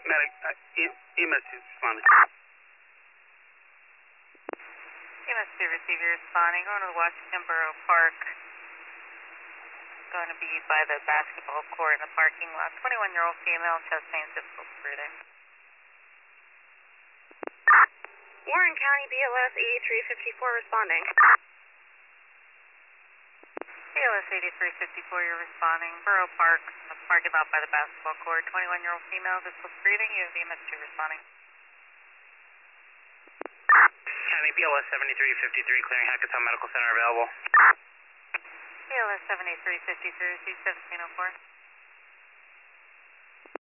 Medic, EMS is responding. EMS2 receiver responding. Going to the Washington Borough Park. Going to be by the basketball court in the parking lot. 21-year-old female, chest pain, difficult breathing. Warren County BLS 8354 responding. BLS 8354, you're responding. Borough Park, the parking lot by the basketball court. 21-year-old female, difficult breathing. You have EMS2 responding. County BLS 7353, clearing Hackettstown Medical Center available. BLS 7353, receive 1704.